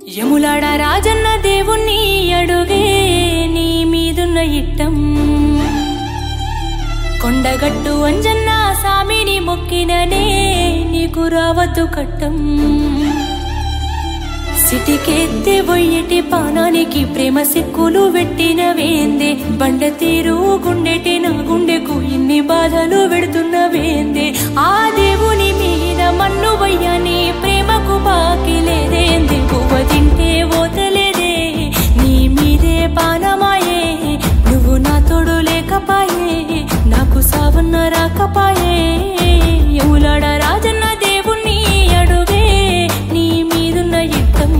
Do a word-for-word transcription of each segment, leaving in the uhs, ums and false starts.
యములాడ రాజన్న దేవుణ్ణి అడుగే నీ మీదున్న ఇట్టం కొండగట్టు అంజన్న సామిని మొక్కిననే నీకు రావద్దు కట్టం సిటికెత్తి బొయ్యటి పానానికి ప్రేమ సిక్కులు పెట్టిన వేందే బండ తీరు గుండెటి నా గుండెకు ఇన్ని బాధలు పెడుతున్న వేందే ఆ దేవుని మీద మన్ను వయ్యని ప్రేమకు బాకి లేదేందే పువ్వ తింటే ఓతలేదే నీ మీదే పానమాయే నువ్వు నా తోడు లేకపాయే నాకు సావన్న రాకపాయే యములాడ రాజన్న దేవుణ్ణి అడుగే నీ మీదున్న ఇట్టం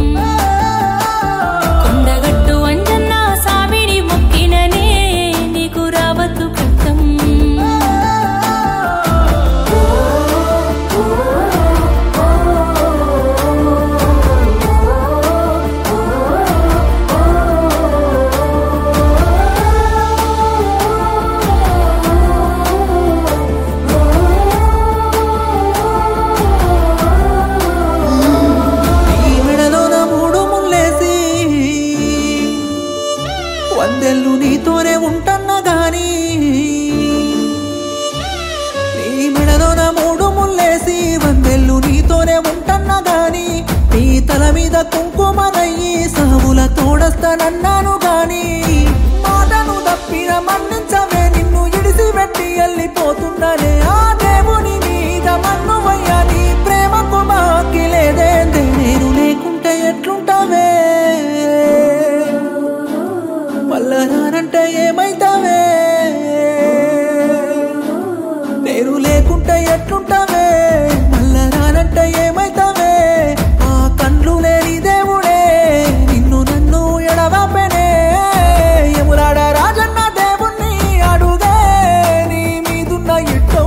కొండగట్టు అంజన్న సామిని మొక్కిననే నీకు రావద్దు కట్టం వందెల్లు నీతోనే ఉంటన్నా గాని నీ మెడలోన మూడు ముల్లేసి వందెల్లు నీతోనే ఉంటన్నా గాని నీ తల మీద కుంకుమనయ్యి సావుల తోడస్తానన్నాను గాని మాటను తప్పిన మన్నించవే నిన్ను ఇడిసి పెట్టి వెళ్ళిపోతున్నానే ఆ దేవుని మీద మన్ను వయ్యా నీ ప్రేమకు బాకి లేదేందే నేను లేకుంటే ఎట్లుంటావే మళ్ళా రానంటే ఏమైతావే నేను లేకుంటే ఎట్లుంటావే మళ్ళా రానంటే ఏమైతావే ఆ కళ్ళు లేని దేవుడే నిన్ను నన్ను ఎడవాపెనే యములాడ రాజన్న దేవుణ్ణి అడుగే నీ మీదున్న ఇట్టం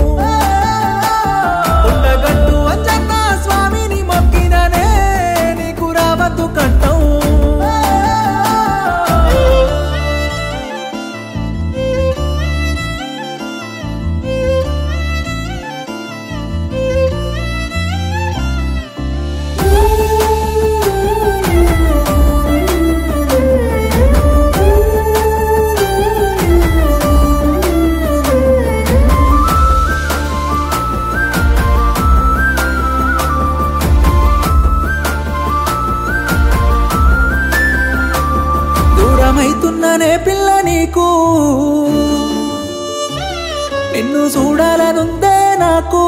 కొండగట్టు అంజన్న స్వామిని మొక్కిననే నీకు రావద్దు కట్టం దూరమైతున్ననే పిల్ల నీకు నిన్ను చూడాలనుందే నాకు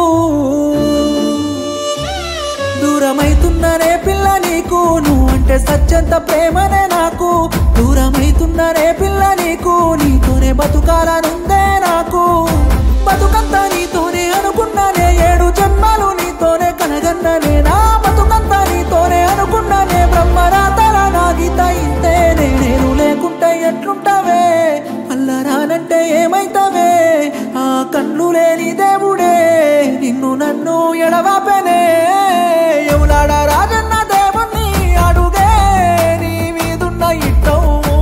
దూరమైతున్ననే పిల్ల నీకు నువ్వు అంటే సత్యంత ప్రేమనే నాకు దూరమైతున్ననే పిల్ల నీకు నీతోనే బతుకాలనుందే నాకు బతుకంతా నీతోనే అనుకున్నానే ఏడు జన్మలు నీతోనే కనగన్ననే నా బతుకంతా నీతోనే అనుకున్నానే బ్రహ్మరాతర నా గీత ఇంతేనే నేను లేకుంటే ఎట్లుంటావే అల్లా రానంటే ఏమైతావే ఆ కళ్ళు లేని దేవుడే నిన్ను నన్ను ఎడవాపెనే యములాడ రాజన్న దేవుణ్ణి అడుగే నీ మీదున్న ఇట్టం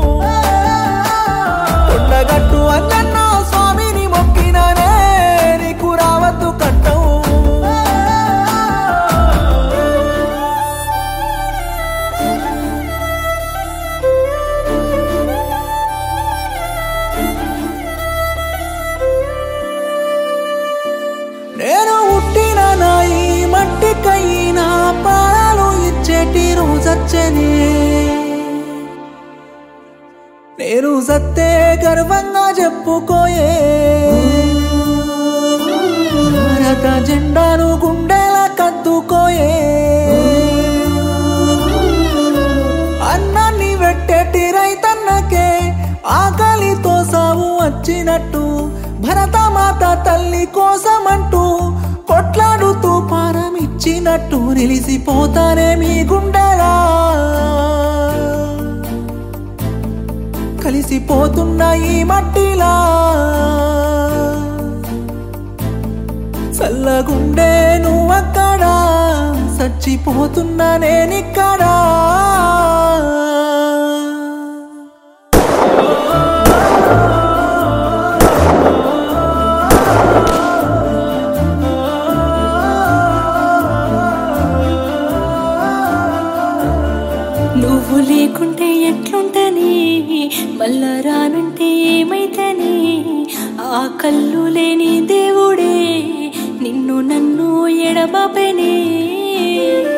కొండగట్టు అంజన్న స్వామిని మొక్కిననే నీకు రావద్దు కట్టం నేను పుట్టిన నా ఈ మట్టికైనా పాలు ఇచ్చేటి రోజచ్చనే నేను సత్తే గర్వంగా చెప్పుకోయే భారత జెండాను గుండెల కద్దుకోయే అన్నాన్ని పెట్టేటి రైతన్నకే ఆకలితో సావు వచ్చినట్టు భరతమాత తల్లి కోసమంటూ కొట్లాడుతూ పారం ఇచ్చినట్టు నిలిసిపోతానే మీ గుండెలా కలిసిపోతున్న ఈ మట్టిలా చల్లగుండే నువ్వక్కడా చచ్చిపోతున్నా నేనిక్కడా ఆ కళ్ళు లేని దేవుడే నిన్ను నన్ను ఎడబాపెనే